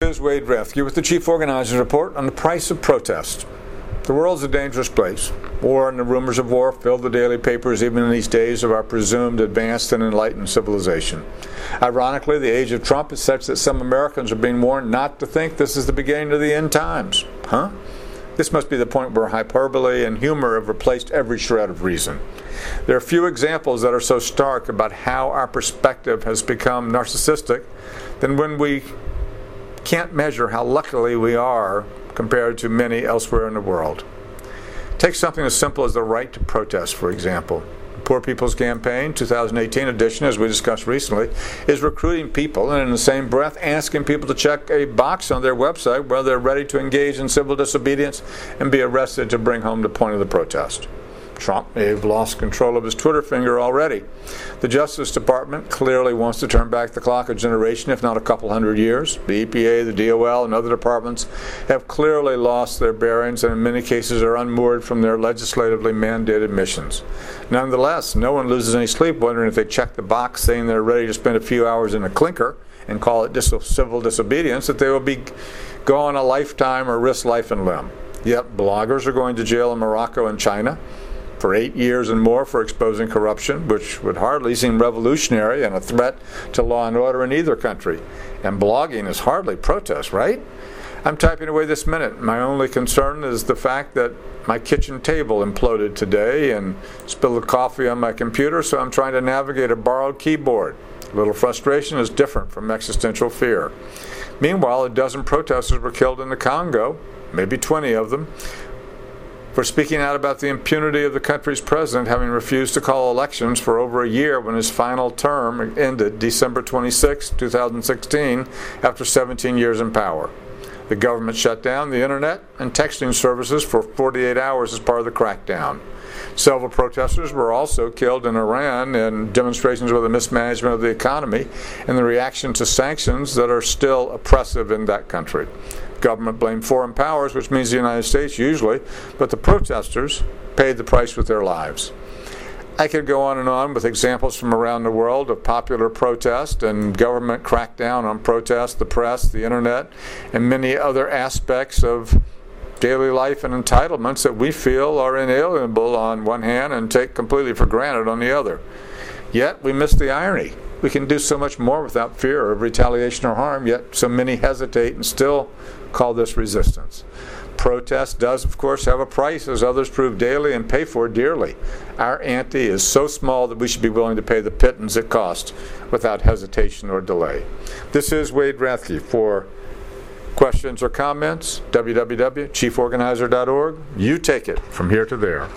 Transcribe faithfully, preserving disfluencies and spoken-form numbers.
This is Wade Rathke with the Chief Organizer's Report on the price of protest. The world's a dangerous place. War and the rumors of war fill the daily papers even in these days of our presumed advanced and enlightened civilization. Ironically, the age of Trump is such that some Americans are being warned not to think this is the beginning of the end times. Huh? This must be the point where hyperbole and humor have replaced every shred of reason. There are few examples that are so stark about how our perspective has become narcissistic than when we can't measure how lucky we are compared to many elsewhere in the world. Take something as simple as the right to protest, for example. The Poor People's Campaign twenty eighteen edition, as we discussed recently, is recruiting people and in the same breath asking people to check a box on their website whether they're ready to engage in civil disobedience and be arrested to bring home the point of the protest. Trump may have lost control of his Twitter finger already. The Justice Department clearly wants to turn back the clock a generation, if not a couple hundred years. The E P A, the D O L, and other departments have clearly lost their bearings and in many cases are unmoored from their legislatively mandated missions. Nonetheless, no one loses any sleep wondering if they check the box saying they're ready to spend a few hours in a clinker and call it dis- civil disobedience, that they will be gone a lifetime or risk life and limb. Yet bloggers are going to jail in Morocco and China for eight years and more for exposing corruption, which would hardly seem revolutionary and a threat to law and order in either country. And blogging is hardly protest, right? I'm typing away this minute. My only concern is the fact that my kitchen table imploded today and spilled coffee on my computer, so I'm trying to navigate a borrowed keyboard. A little frustration is different from existential fear. Meanwhile, a dozen protesters were killed in the Congo, maybe twenty of them, for speaking out about the impunity of the country's president having refused to call elections for over a year when his final term ended December twenty-sixth, twenty sixteen, after seventeen years in power. The government shut down the internet and texting services for forty-eight hours as part of the crackdown. Several protesters were also killed in Iran in demonstrations with the mismanagement of the economy and the reaction to sanctions that are still oppressive in that country. Government blamed foreign powers, which means the United States usually, but the protesters paid the price with their lives. I could go on and on with examples from around the world of popular protest and government crackdown on protest, the press, the internet, and many other aspects of daily life and entitlements that we feel are inalienable on one hand and take completely for granted on the other. Yet we miss the irony. We can do so much more without fear of retaliation or harm, yet so many hesitate and still call this resistance. Protest does, of course, have a price, as others prove daily and pay for dearly. Our ante is so small that we should be willing to pay the pittance it costs without hesitation or delay. This is Wade Rathke. For questions or comments, w w w dot chief organizer dot org. You take it from here to there.